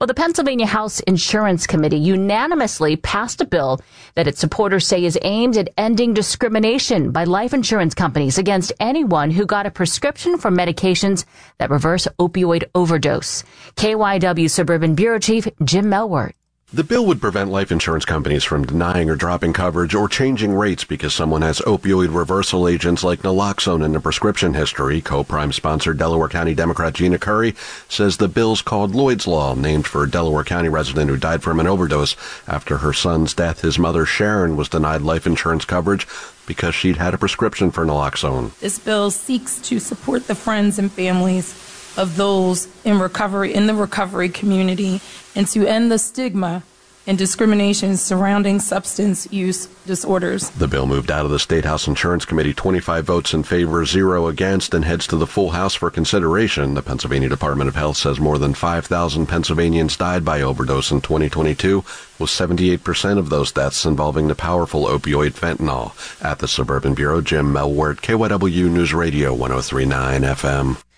Well, the Pennsylvania House Insurance Committee unanimously passed a bill that its supporters say is aimed at ending discrimination by life insurance companies against anyone who got a prescription for medications that reverse opioid overdose. KYW Suburban Bureau Chief Jim Melwert. The bill would prevent life insurance companies from denying or dropping coverage or changing rates because someone has opioid reversal agents like naloxone in the prescription history. Co-prime sponsor Delaware County Democrat Gina Curry says the bill's called Lloyd's Law, named for a Delaware County resident who died from an overdose. After her son's death, his mother Sharon was denied life insurance coverage because she'd had a prescription for naloxone. This bill seeks to support the friends and families of those in the recovery community and to end the stigma and discrimination surrounding substance use disorders. The bill moved out of the State House Insurance Committee, 25 votes in favor, 0 against, and heads to the full House for consideration. The Pennsylvania Department of Health says more than 5,000 Pennsylvanians died by overdose in 2022, with 78% of those deaths involving the powerful opioid fentanyl. At the Suburban Bureau, Jim Melwert, KYW News Radio 103.9 FM.